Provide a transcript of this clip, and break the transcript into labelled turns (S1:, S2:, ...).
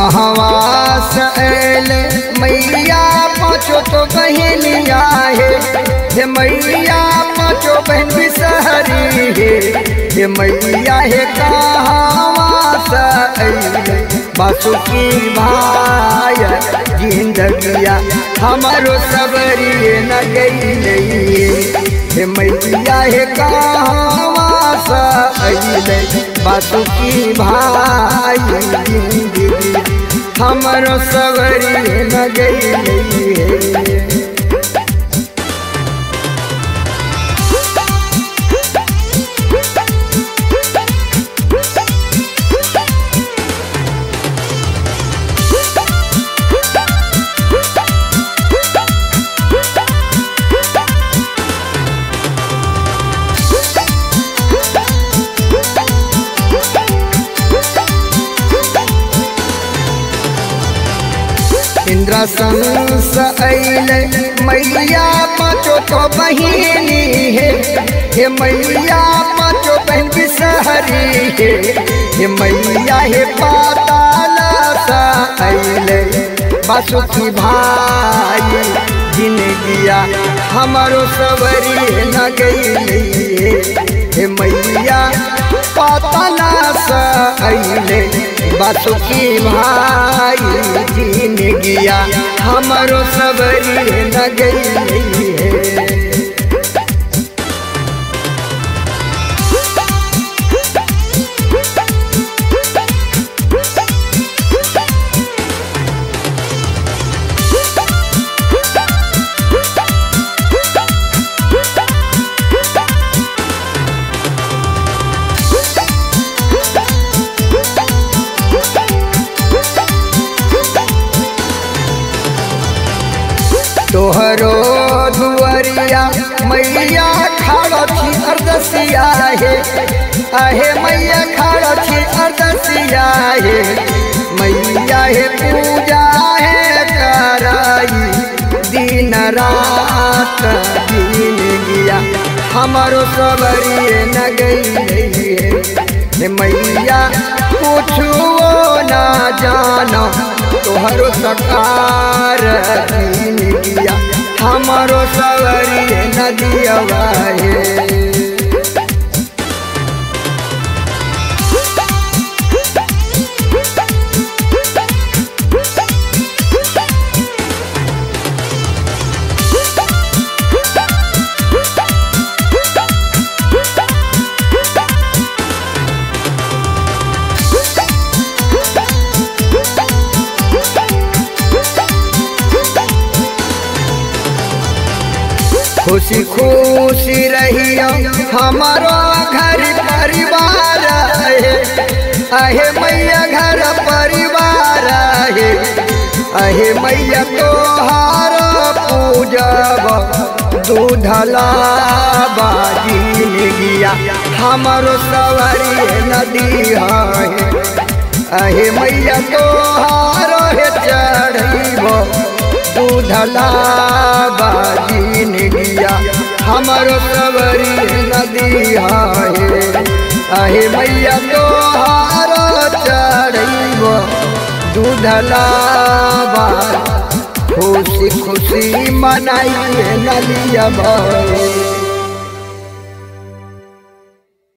S1: कहवा सैल मैया पाँचों तो बहनिया हे मैया पाँचों बहन बिसहरी हे मैया हे कहवा सैल बासुकी भाई जिंदगिया हमारो सबरी न गई हे मैया हे कहवा सैल बासुकी भाई जिंदगिया हमारो सबरी न गई। इंद्रशंस अइल मैया पाँचों तो बहिनी हे मैया पाँचों बहन बिसहरी हे मैया हे पाताल अइल बासुकी भाई जिंदगिया हमारो सबरी न गई हे मैया पाताल अइल बासुकी भाई जिंदगिया हमारो सबरी न गई। तोहरो दुआरिया मैया खड़ा थी अर्दसिया आहे मैया खड़ा थी अर्दसिया मैया हे पूजा है कराई दिन रात दिन गया हमारो सबरी न गई मैया कुछ ना जाना तोहरो सकार दिया हमारो सवरी नदियावा खुशी खुशी रहियो हमारो घर परिवार आहे मैया घर परिवार आहे मैया तोहार पूजब दूधला बाजी गया हमारो सवारी नदी आहे मैया तोहार चढ़ब दूधला बाजी गया हमारो सबरी नदी आहे मैया तोहार चढ़ब दूधला खुशी खुशी मनाइए नलिया।